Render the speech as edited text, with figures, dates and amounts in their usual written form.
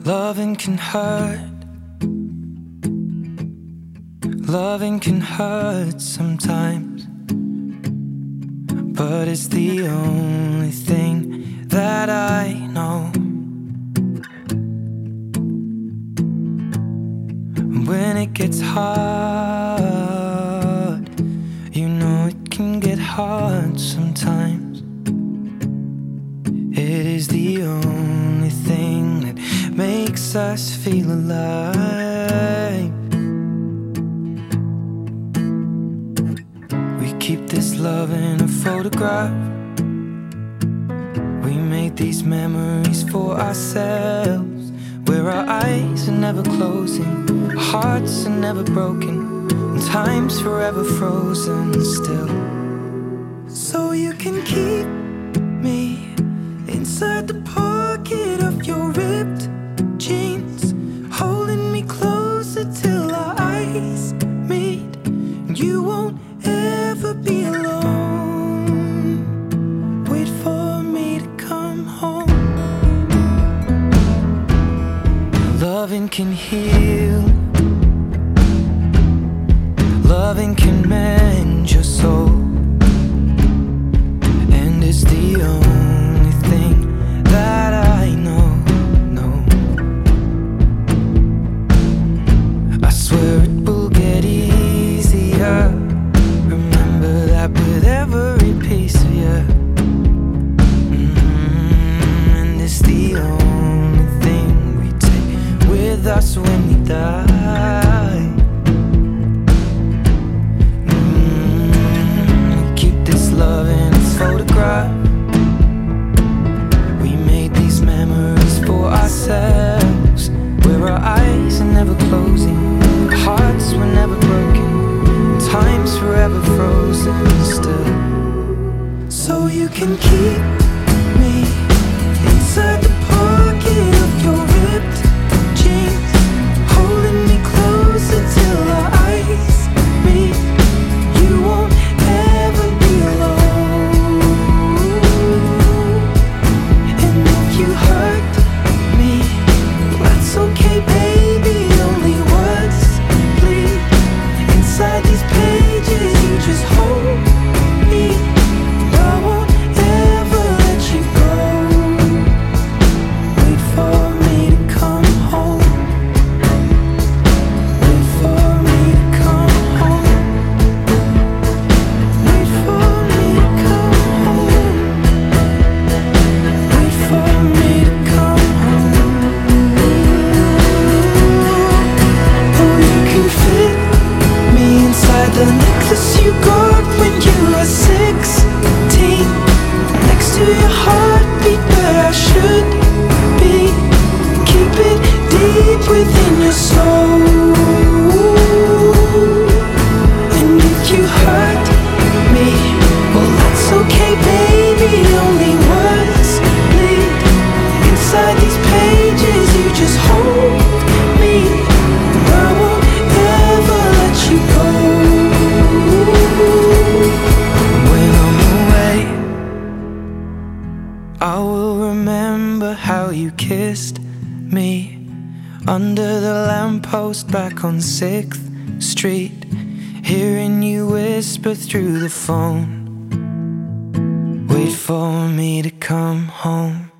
Loving can hurt. Loving can hurt sometimes, but it's the only thing that I know. When it gets hard, you know it can get hard sometimes. It is the only thing that makes us feel alive. We keep this love in a photograph. We made these memories for ourselves, where our eyes are never closing, our hearts are never broken, and time's forever frozen still. So you can keep me inside the pocket of your ripped jeans, holding me closer till our eyes meet, and you won't ever be alone. Wait for me to come home. Loving can heal. Loving can mend your soul, and it's the only thing that I know. I swear it will get easier. Remember that with every piece of you. And it's the only thing we take with us when we die. We keep this love in a photograph. We made these memories for ourselves, where our eyes are never closing, our hearts were never broken, time's forever frozen still. So you can keep me inside the pocket of your ripped jeans, holding me closer till our eyes meet. You won't ever be alone. And if you hurt me, that's okay, baby. Only words bleed inside these pages. You just hold me. I won't ever let you go. Wait for me to come home. Wait for me to come home. Wait for me to come home. Wait for me to come home. Oh, you can fit me inside the necklace you got when you were 16, next to your heartbeat where I should be. Keep it deep within your soul. And if you hurt me, well, that's okay, baby. Only words bleed inside these pages. You just hold me. I won't ever let you go. When I'm away, I will remember how you kissed me under the lamppost back on 6th Street, hearing you whisper through the phone, wait for me to come home.